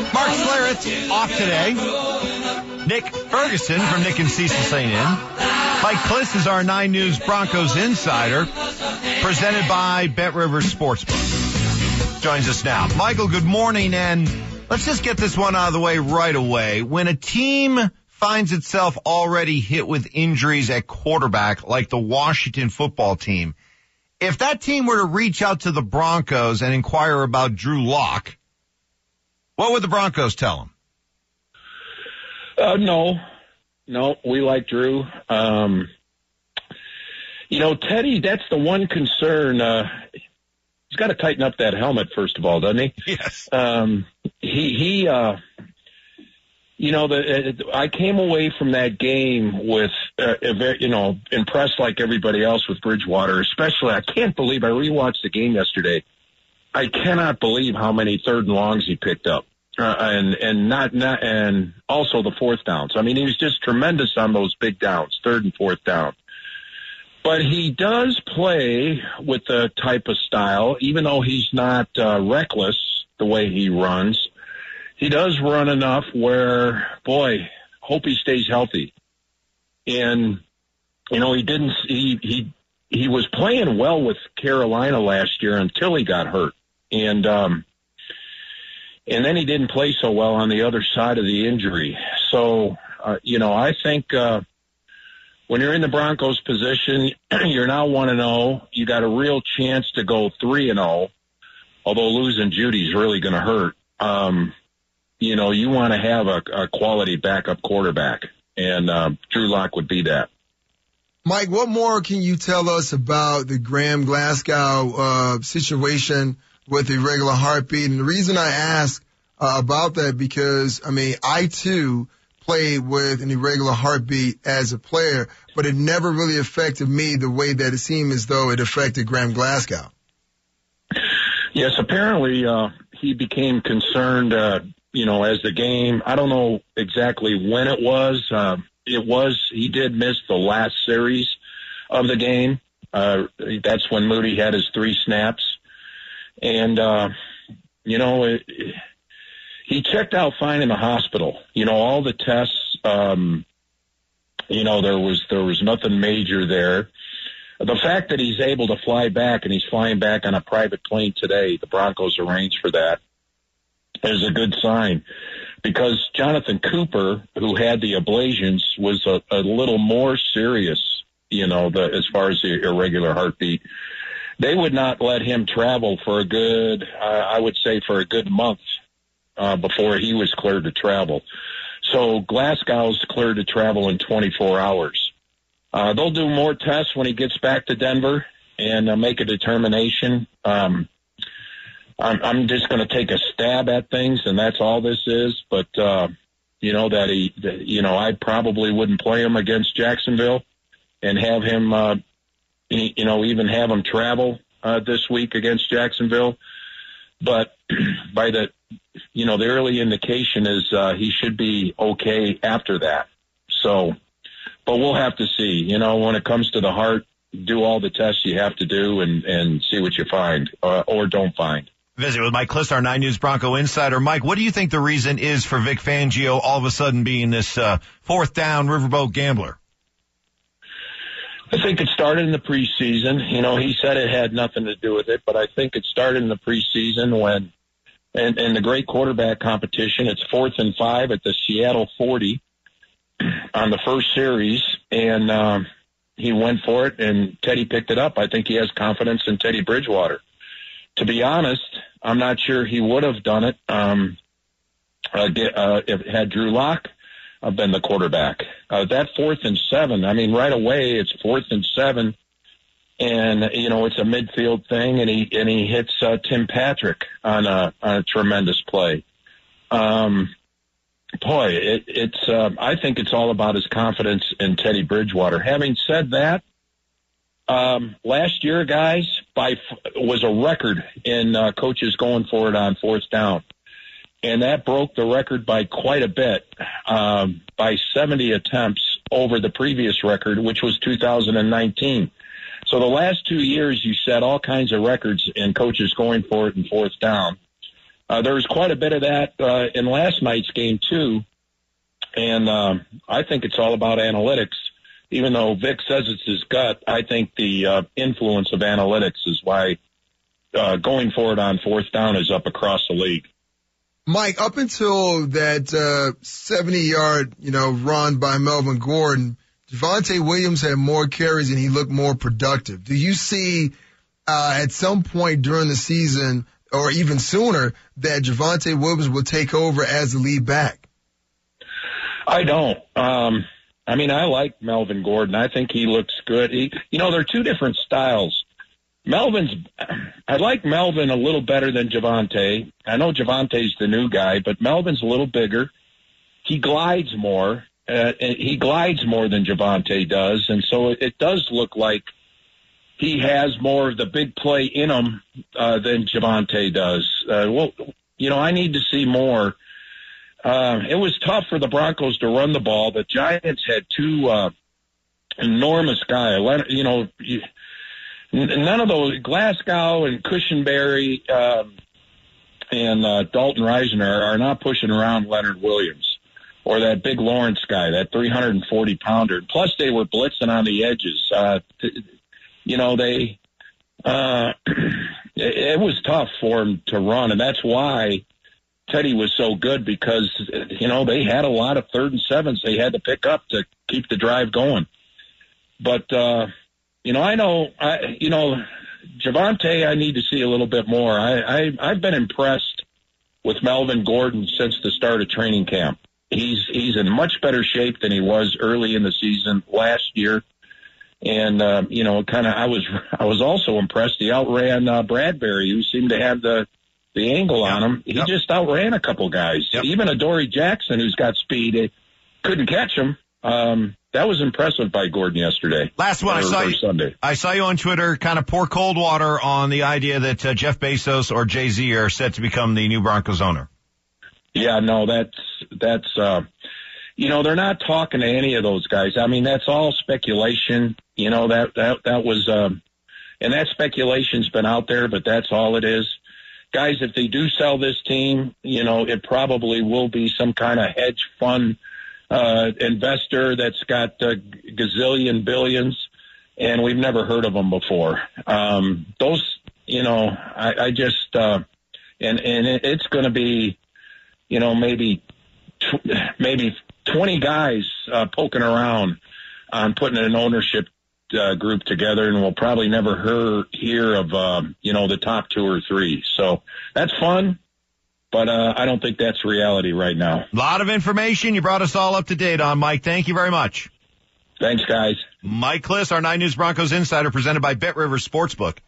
Mark Schlereth off today. Nick Ferguson from Nick and Cecil St. In. Mike Kliss is our 9 News Broncos insider, presented by Bet Rivers Sportsbook. Joins us now. Michael, good morning, and let's just get this one out of the way right away. When a team finds itself already hit with injuries at quarterback, like the Washington football team, if that team were to reach out to the Broncos and inquire about Drew Lock, what would the Broncos tell them? No, we like Drew. Teddy, that's the one concern. He's got to tighten up that helmet, first of all, doesn't he? Yes. I came away from that game with, impressed like everybody else with Bridgewater, especially. I can't believe I rewatched the game yesterday. I cannot believe how many third and longs he picked up, and also the fourth downs. I mean, he was just tremendous on those big downs, third and fourth down. But he does play with the type of style, even though he's not reckless the way he runs. He does run enough where, boy, hope he stays healthy. And he was playing well with Carolina last year until he got hurt. And then he didn't play so well on the other side of the injury. So, I think when you're in the Broncos position, you're now 1-0. You got a real chance to go 3-0, although losing Judy's really going to hurt. You want to have a quality backup quarterback, and Drew Lock would be that. Mike, what more can you tell us about the Graham Glasgow situation with irregular heartbeat? And the reason I ask about that because, I too played with an irregular heartbeat as a player, but it never really affected me the way that it seemed as though it affected Graham Glasgow. Yes, apparently he became concerned, as the game, I don't know exactly when it was. He did miss the last series of the game. That's when Moody had his 3 snaps. And, he checked out fine in the hospital. All the tests, there was nothing major there. The fact that he's able to fly back and he's flying back on a private plane today, the Broncos arranged for that, is a good sign. Because Jonathan Cooper, who had the ablations, was a little more serious, as far as the irregular heartbeat. They would not let him travel for a good month before he was cleared to travel. So Glasgow's cleared to travel in 24 hours. They'll do more tests when he gets back to Denver and make a determination. I'm just going to take a stab at things, and that's all this is. But, I probably wouldn't play him against Jacksonville and have him, even have him travel this week against Jacksonville. But by the early indication is he should be okay after that. So, but we'll have to see. When it comes to the heart, do all the tests you have to do and see what you find or don't find. Visit with Mike Kliss, our 9 News Bronco insider. Mike, what do you think the reason is for Vic Fangio all of a sudden being this fourth down riverboat gambler? I think it started in the preseason. He said it had nothing to do with it, but I think it started in the preseason when, in the great quarterback competition, it's 4th and 5 at the Seattle 40 on the first series, and he went for it, and Teddy picked it up. I think he has confidence in Teddy Bridgewater. To be honest, I'm not sure he would have done it if had Drew Lock been the quarterback. That 4th and 7, right away it's 4th and 7, and it's a midfield thing, and he hits Tim Patrick on a tremendous play. I think it's all about his confidence in Teddy Bridgewater. Having said that, last year, guys, was a record in coaches going for it on 4th down. And that broke the record by quite a bit, by 70 attempts over the previous record, which was 2019. So the last 2 years, you set all kinds of records in coaches going for it in 4th down. There was quite a bit of that in last night's game, too. And I think it's all about analytics. Even though Vic says it's his gut, I think the influence of analytics is why going for it on fourth down is up across the league. Mike, up until that 70-yard, run by Melvin Gordon, Javonte Williams had more carries and he looked more productive. Do you see at some point during the season or even sooner that Javonte Williams will take over as the lead back? I don't. I like Melvin Gordon. I think he looks good. They're two different styles. I like Melvin a little better than Javonte. I know Javonte's the new guy, but Melvin's a little bigger. He glides more. He glides more than Javonte does, and so it does look like he has more of the big play in him than Javonte does. I need to see more. It was tough for the Broncos to run the ball. The Giants had two enormous guys. None of those, Glasgow and Cushenberry and Dalton Risner are not pushing around Leonard Williams or that big Lawrence guy, that 340-pounder. Plus, they were blitzing on the edges. It was tough for him to run, and that's why Teddy was so good because, they had a lot of 3rd and 7s they had to pick up to keep the drive going. But, Javonte, I need to see a little bit more. I've been impressed with Melvin Gordon since the start of training camp. He's in much better shape than he was early in the season last year. And, I was also impressed. He outran Bradbury, who seemed to have the angle on him. He just outran a couple guys. Yep. Even Adoree Jackson, who's got speed, couldn't catch him. That was impressive by Gordon yesterday. Last one, I saw you on Twitter kind of pour cold water on the idea that Jeff Bezos or Jay-Z are set to become the new Broncos owner. Yeah, no, that's they're not talking to any of those guys. I mean, that's all speculation. That was, and that speculation's been out there, but that's all it is. Guys, if they do sell this team, it probably will be some kind of hedge fund investor that's got gazillion billions, and we've never heard of them before. Those, I just, and it's going to be, maybe 20 guys poking around on putting an ownership group together, and we'll probably never hear of, the top 2 or 3. So that's fun. But I don't think that's reality right now. A lot of information. You brought us all up to date on, Mike. Thank you very much. Thanks, guys. Mike Klis, our 9 News Broncos insider, presented by Bet Rivers Sportsbook.